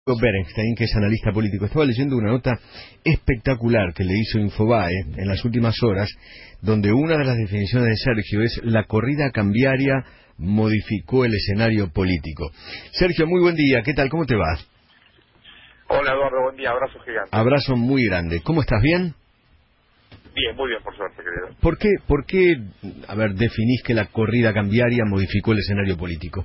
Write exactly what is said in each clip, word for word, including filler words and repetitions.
Berenstein, que es analista político. Estaba leyendo una nota espectacular que le hizo Infobae en las últimas horas, donde una de las definiciones de Sergio es: la corrida cambiaria modificó el escenario político. Sergio, muy buen día. ¿Qué tal? ¿Cómo te va? Hola, Eduardo. Buen día. Abrazo gigante. Abrazo muy grande. ¿Cómo estás? ¿Bien? Bien, muy bien, por suerte, querido. ¿Por qué, por qué, a ver, definís que la corrida cambiaria modificó el escenario político?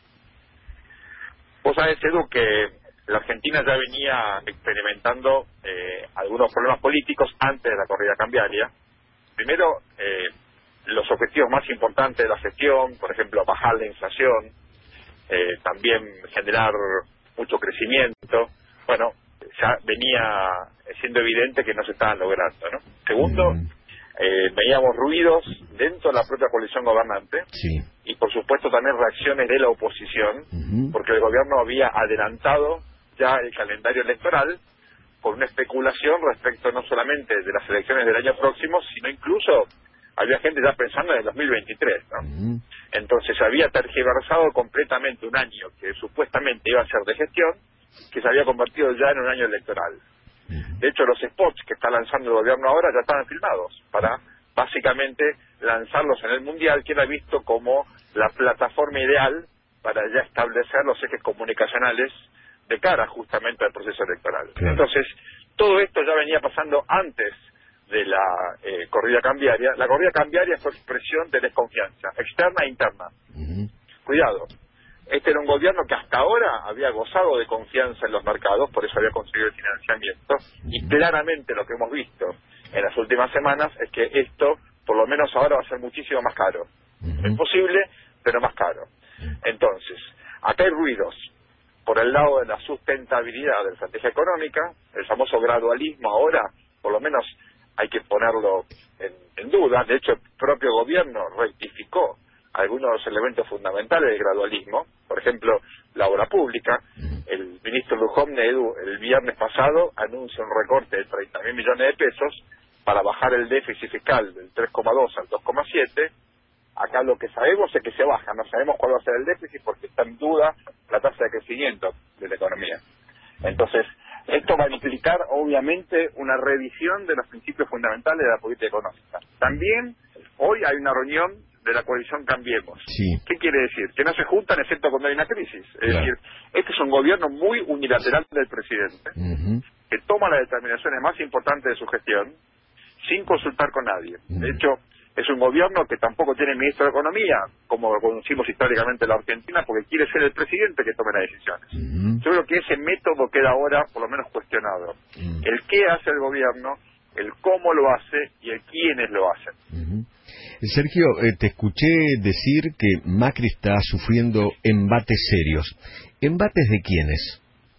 Vos sabés, Edu, que la Argentina ya venía experimentando eh, algunos problemas políticos antes de la corrida cambiaria. Primero, eh, los objetivos más importantes de la gestión, por ejemplo, bajar la inflación, eh, también generar mucho crecimiento. Bueno, ya venía siendo evidente que no se estaban logrando, ¿no? Segundo, Mm. eh, veíamos ruidos dentro de la propia coalición gobernante. Sí. Y por supuesto también reacciones de la oposición, Uh-huh. porque el gobierno había adelantado ya el calendario electoral con una especulación respecto no solamente de las elecciones del año próximo, sino incluso había gente ya pensando en el dos mil veintitrés, ¿no? Uh-huh. Entonces había tergiversado completamente un año que supuestamente iba a ser de gestión, que se había convertido ya en un año electoral. Uh-huh. De hecho, los spots que está lanzando el gobierno ahora ya estaban filmados para básicamente lanzarlos en el Mundial, que era visto como la plataforma ideal para ya establecer los ejes comunicacionales de cara justamente al proceso electoral. Claro. Entonces, todo esto ya venía pasando antes de la eh, corrida cambiaria. La corrida cambiaria fue expresión de desconfianza, externa e interna. Uh-huh. Cuidado, este era un gobierno que hasta ahora había gozado de confianza en los mercados, por eso había conseguido el financiamiento, y claramente lo que hemos visto en las últimas semanas es que esto, por lo menos ahora, va a ser muchísimo más caro. Uh-huh. Es posible, pero más caro. Entonces, acá hay ruidos por el lado de la sustentabilidad de la estrategia económica, el famoso gradualismo ahora, por lo menos hay que ponerlo en, en duda. De hecho, el propio gobierno rectificó algunos de los elementos fundamentales del gradualismo, por ejemplo, la obra pública. El ministro Lujón Edu el viernes pasado anuncia un recorte de treinta mil millones de pesos para bajar el déficit fiscal del tres coma dos al dos coma siete. Acá lo que sabemos es que se baja, no sabemos cuál va a ser el déficit porque está en duda la tasa de crecimiento de la economía. Entonces, esto va a implicar obviamente una revisión de los principios fundamentales de la política económica. También hoy hay una reunión de la coalición Cambiemos. Sí. ¿Qué quiere decir? Que no se juntan excepto cuando hay una crisis. Es Claro. decir, este es un gobierno muy unilateral del presidente, Uh-huh. que toma las determinaciones más importantes de su gestión sin consultar con nadie. De Uh-huh. hecho, es un gobierno que tampoco tiene ministro de Economía, como lo conocimos históricamente en la Argentina, porque quiere ser el presidente que tome las decisiones. Uh-huh. Yo creo que ese método queda ahora por lo menos cuestionado. Uh-huh. El qué hace el gobierno, el cómo lo hace y el quiénes lo hacen. Uh-huh. Sergio, eh, te escuché decir que Macri está sufriendo embates serios. ¿Embates de quiénes?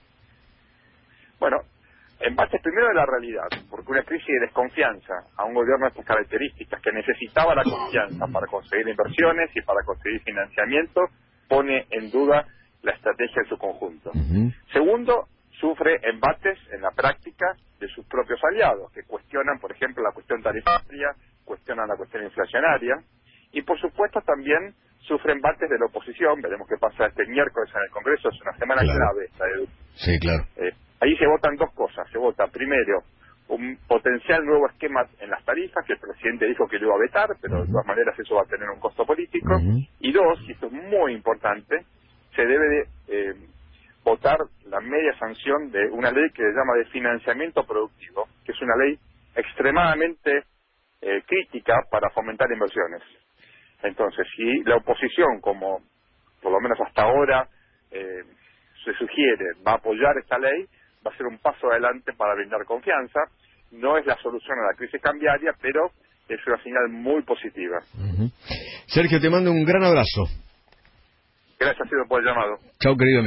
Bueno, embates primero de la realidad, porque una crisis de desconfianza a un gobierno de estas características que necesitaba la confianza para conseguir inversiones y para conseguir financiamiento, pone en duda la estrategia en su conjunto. Uh-huh. Segundo, sufre embates en la práctica de sus propios aliados, que cuestionan, por ejemplo, la cuestión tarifaria, cuestionan la cuestión inflacionaria, y por supuesto también sufre embates de la oposición. Veremos qué pasa este miércoles en el Congreso, es una semana Claro. clave esta, Edu. Sí, claro. Eh, ahí se votan dos cosas. Se vota, primero, un potencial nuevo esquema en las tarifas, que el presidente dijo que lo iba a vetar, pero de todas maneras eso va a tener un costo político. Uh-huh. Y dos, y esto es muy importante, se debe de eh, votar la media sanción de una ley que se llama de financiamiento productivo, que es una ley extremadamente eh, crítica para fomentar inversiones. Entonces, si la oposición, como por lo menos hasta ahora eh, se sugiere, va a apoyar esta ley, va a ser un paso adelante para brindar confianza. No es la solución a la crisis cambiaria, pero es una señal muy positiva. Uh-huh. Sergio, te mando un gran abrazo. Gracias, Edu, por el llamado. Chao, querido amigo.